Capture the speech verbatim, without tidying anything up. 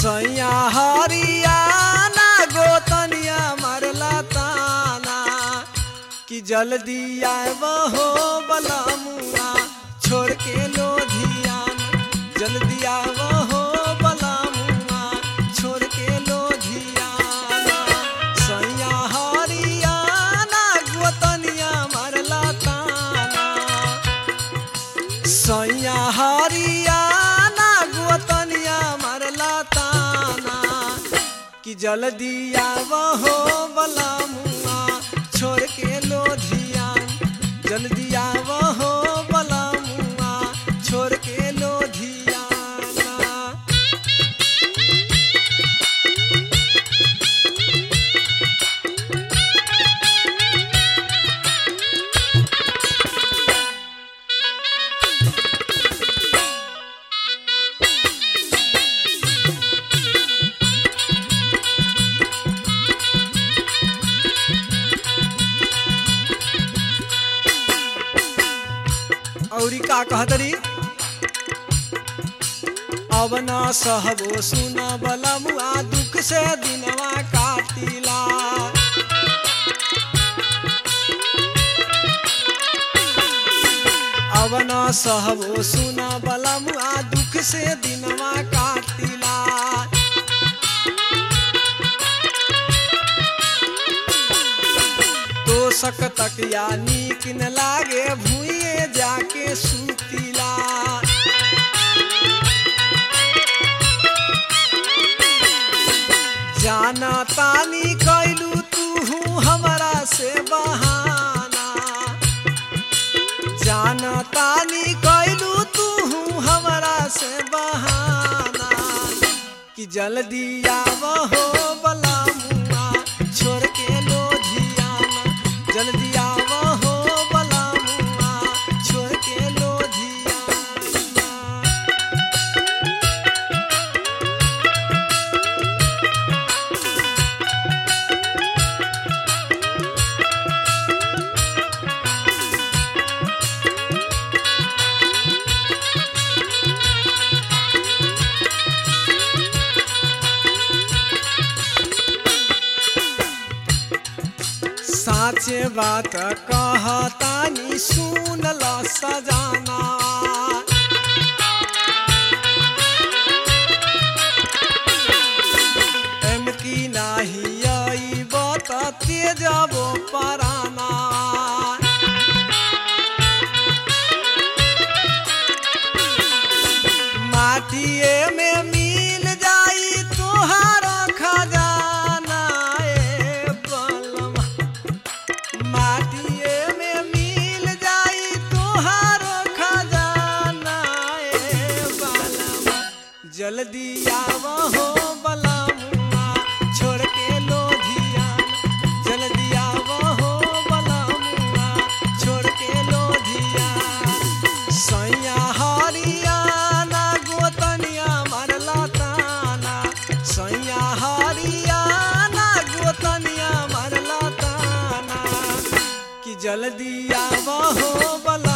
सैया हरियाना गोतनिया मरला ताना कि जल्दी आबहो बलमुआ छोड़ के लोधियाना जल्दी आबहो बलमुआ छोड़ के लोधियाना सैया हरियाना गोतनिया मरला ताना सैया हरियाना गोतनिया मरला ताना कि जल्दी आबहो बलमुआ छोड़ के लोधियान जल्दी आबहो बलमुआ छोड़ के लोधियाना। औरी का कहतरी अब न सहबो सुन बलमुआ दुख से दिनवा काटिला अब न सहबो सुन बलमुआ दुख से दिनवा काटिला तो सक तक या नीक न लागे भूये जाके सुतिला जाना तानी कैलू तू हमरा से बहाना जाना तानी कैलू तू हमरा से बहाना कि जल्दी आबहो बलमुआ छोड़ के लोधियाना जल्दी आबहो बलमुआ छोड़ के लोधियाना। साचे बात कहतानी सुन ल सजाना एम की नाही अइब त तेजबो पराना माटिए में मिल जाई तोहार खजाना ए बलमा माटिए में मिल जाई तोहार खजाना ए बलमा जल्दी आबहो बलमुआ छोड़ के लोधियाना जल्दी आबहो बलमुआ छोड़ के लोधियाना सैया हरियाना गोतनिया मरला ताना सैया हरियाना गोतनिया मरला ताना कि जल्दी आबहो बलमुआ